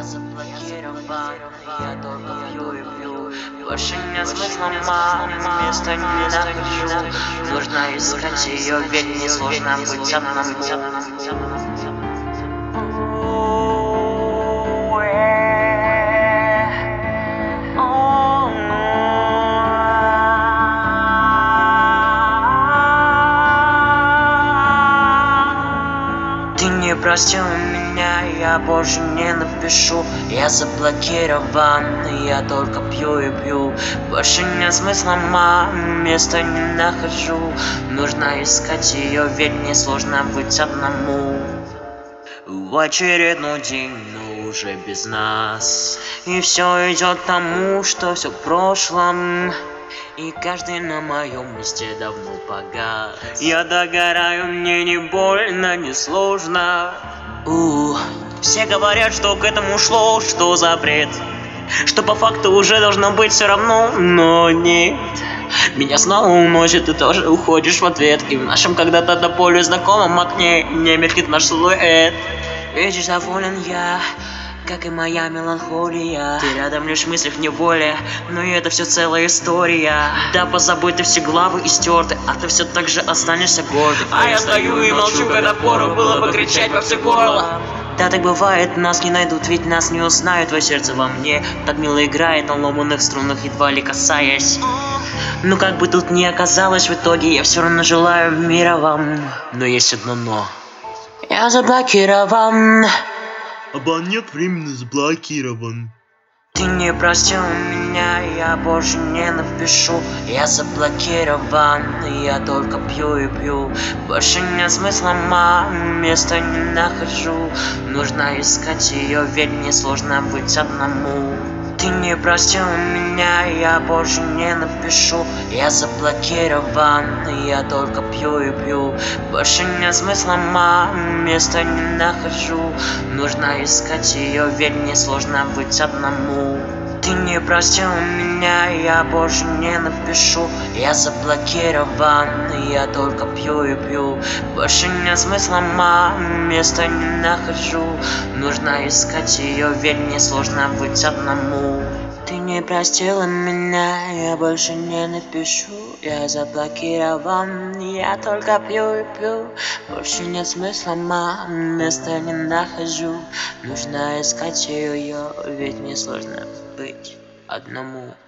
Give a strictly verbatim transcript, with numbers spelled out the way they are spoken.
заблокирован, я только пью и пью. Больше нет смысла, мам, места не нахожу. Нужно искать ее, ведь не сложно быть одному. Ты не простил меня, я больше не напишу. Я заблокирован, я только пью и пью. Больше нет смысла, мам, места не нахожу. Нужно искать ее, ведь не сложно быть одному. В очередной день, но уже без нас. И все идет к тому, что все в прошлом. И каждый на моем месте давно погас. Я догораю, мне не больно, не сложно. У, все говорят, что к этому шло, что за бред, что по факту уже должно быть все равно, но нет. Меня снова уносит, ты тоже уходишь в ответ. И в нашем когда-то до боли знакомом окне не меркнет наш силуэт. Видишь, доволен я, как и моя меланхолия. Ты рядом лишь в мыслях, не более, но и это все целая история. Да позабудь ты все главы и стерты, а ты все так же останешься гордым. А я стою и молчу, когда пору было бы кричать во все горло. Да, так бывает, нас не найдут, ведь нас не узнают. Твое сердце во мне так мило играет на ломаных струнах, едва ли касаясь. Но как бы тут ни оказалось в итоге, я все равно желаю мира вам. Но есть одно но. Я заблокирован. Абонент временно заблокирован. Ты не простил меня, я больше не напишу. Я заблокирован, я только пью и пью. Больше нет смысла, мам, места не нахожу. Нужно искать ее, ведь не сложно быть одному. Ты не простил меня, я больше не напишу. Я заблокирован, я только пью и пью. Больше нет смысла, мам, места не нахожу. Нужно искать ее, ведь не сложно быть одному. Ты не простил меня, я больше не напишу. Я заблокирован, я только пью и пью. Больше нет смысла, мам, места не нахожу. Нужно искать ее, ведь не сложно быть одному. Ты не простила меня, я больше не напишу. Я заблокирован, я только пью и пью. Больше нет смысла, мам, места не нахожу. Нужно искать ее, ведь не сложно быть одному.